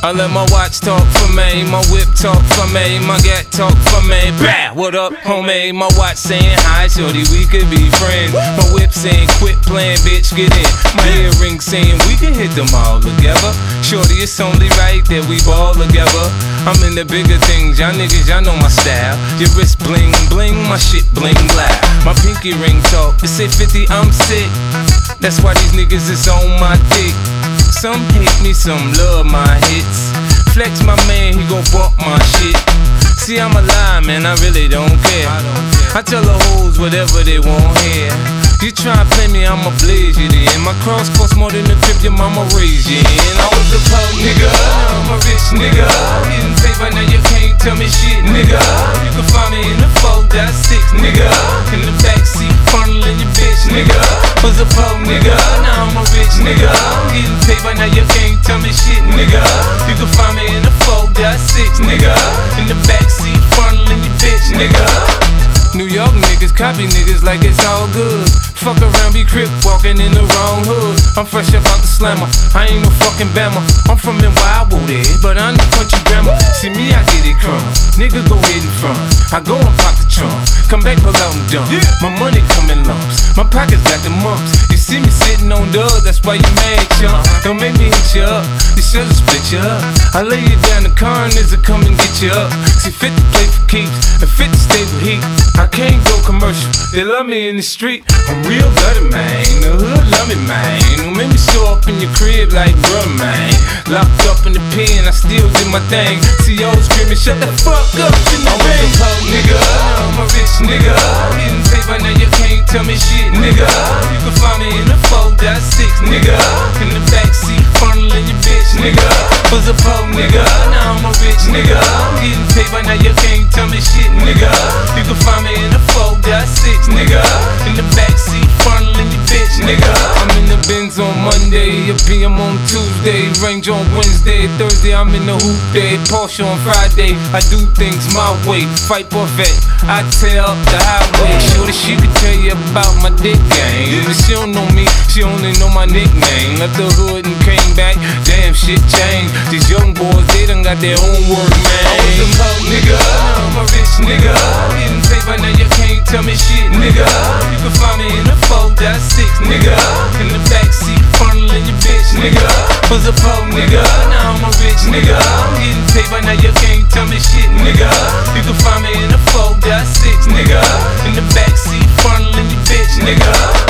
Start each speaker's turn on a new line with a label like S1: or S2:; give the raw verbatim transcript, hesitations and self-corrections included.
S1: I let my watch talk for me, my whip talk for me, my gat talk for me. Bah, what up, homie? My watch saying hi, shorty, we could be friends. My whip saying quit playing, bitch, get in. My earring saying we can hit them all together. Shorty, it's only right that we ball together. I'm in the bigger things, y'all niggas, y'all know my style. Your wrist bling bling, my shit bling black. My pinky ring talk, it say fifty, I'm sick. That's why these niggas is on my dick. Some hate me, some love my hits. Flex my man, he gon' bump my shit. See, I'm alive, man, I really don't care. I tell the hoes whatever they want here. You try to play me, I'ma blaze you then. My cross cost more than the crib your mama raised you in. I was a poor nigga, now I'm a rich nigga. Getting paper, now you can't tell me shit, nigga. You can find me in the four dot six, nigga. In the backseat, funneling your bitch, nigga. Was a poor nigga, now I'm a rich nigga. Getting paper, now you can't tell me shit, nigga. You can find me in the four dot six, nigga. In the backseat, funneling your bitch, nigga. New York niggas copy niggas like it's all good. Fuck around, be crip walking in the wrong hood. I'm fresh up out the slammer, I ain't no fucking Bama. I'm from in Wildwood, but I'm the country grammar. See me, I get it crumb. Nigga go hit in front. I go and pop the trunk. Come back, pull out and dump. My money come in lumps. My pockets got the mumps. You see me sitting on dubs, that's why you mad, chump. Don't make me hit you up. This shit'll split you up. I lay you down, the coroner's will come and get you up. See, fifty play for keeps, and fifty stay with heat. I can't go commercial, they love me in the street. I'm real bloody, man, the hood love me, man. Don't make me show up in your crib like brother, man. Locked up in the pen, I still do my thing. See y'all screaming, shut the fuck up in the ring. I'm a poor nigga, I'm a rich nigga. Getting paper, now you can't tell me shit, nigga. You can find me in the four dot six, nigga. In the backseat, funneling your bitch, nigga. Was a poor nigga, now I'm a rich nigga. Getting paper, now you can't tell me shit, nigga. You can find me in the four dot six, nigga. In the backseat, funneling your bitch, nigga. I'm in the Benz on Monday, a P M on Tuesday, Range on Wednesday, Thursday I'm in the hoop day, Porsche on Friday. I do things my way, fight for vet, I tear up the highway. Shorty, she could tell you about my dick game, but she don't know me, she only know my nickname. Left the hood and came back, damn shit changed. These young boys, they done got their own work, man. I was a poor nigga, now I'm a rich nigga. Getting paper, now you can't tell me shit, nigga. You can find me in the four dot six, nigga. In the backseat, funneling your bitch, nigga. Was a poor nigga, now I'm a rich nigga. Getting paper, now you can't tell me shit, nigga. You can find me in the four dot six, nigga. In the backseat, funneling your bitch, nigga.